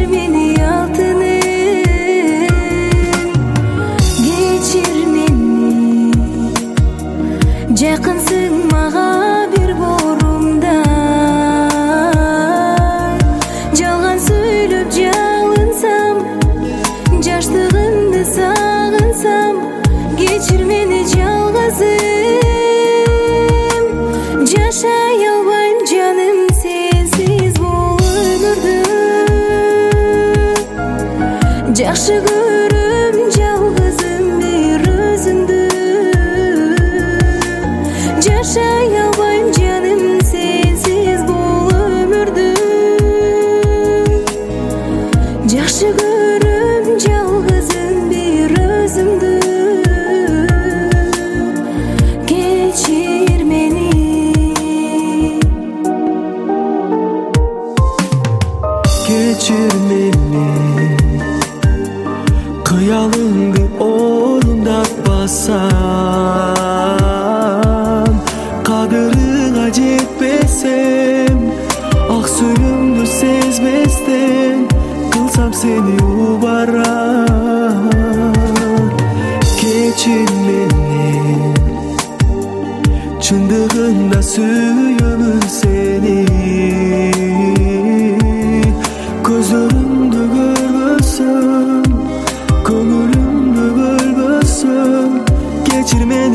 Geçir meni altınım, geçir meni. Жақынсың mağa bir borumda. Жалған сөйлеп жалынсам, жаштығымды сағынсам, geçir meni жалғызым. Жашай албайм жаным сенсиз бул өмүрдү. Жакшы көрөм жалгызым бир өзүңдү. Жашай албайм жаным сенсиз бул өмүрдү. Жакшы көрөм жалгызым бир өзүңдү. Кечир мени. Geçir meni, kıyalыңды orundatпасам, кадырыңа жетпесем, ак сүйүүмдү сезбестен кылсам сени убара. Geçir meni, чындыгында сүйөмүн сени. Gözümdü görmesem, köngülümdü bölmesem, geçir meni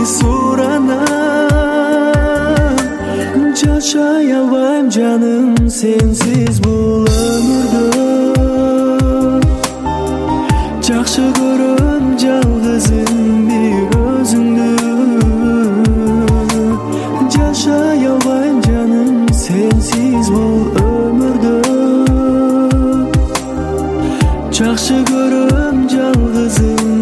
soranam. Жашай албайм жаным сенсиз бул өмүрдө. Жакшы көрөм жалгызым бир өзүңдү. Жашай албайм жаным сенсиз бул өмүрдө. Жақсы көрөм жалгызым